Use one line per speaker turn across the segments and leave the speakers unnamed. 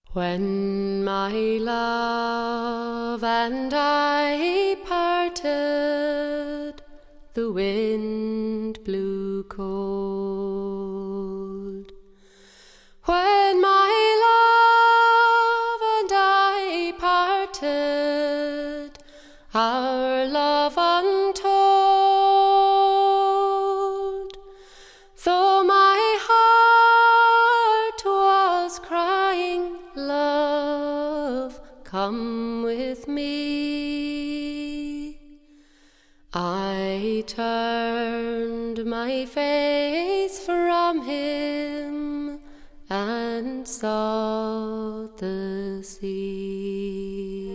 When my love and I parted, the wind blew cold. When my love and I parted, our love untold, though my heart was crying, "Love, come with me," I turned my face from him and sought the sea.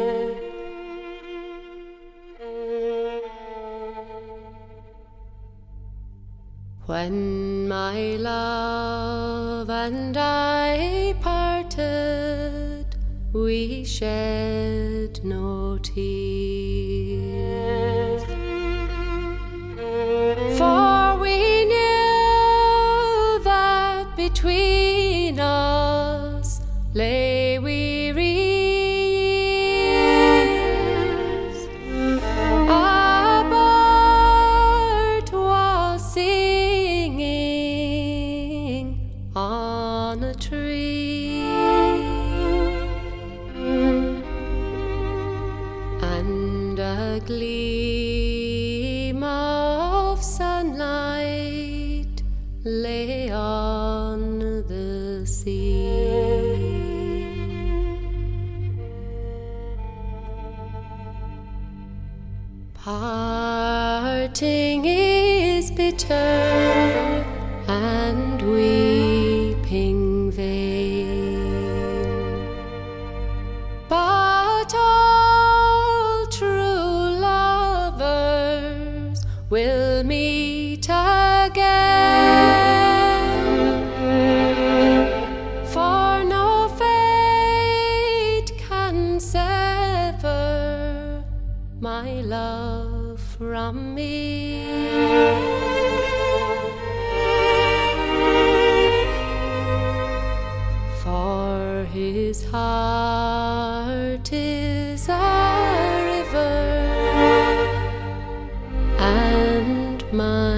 When my love and I parted, we shed no tears, for we knew that between us lay weary years. A bird was singing on a tree, and a gleam of sunlight lay on the sea. Parting is bitter and weeping vain, but all true lovers will meet again, for no fate can sever my love from me. For his heart is a river, and mine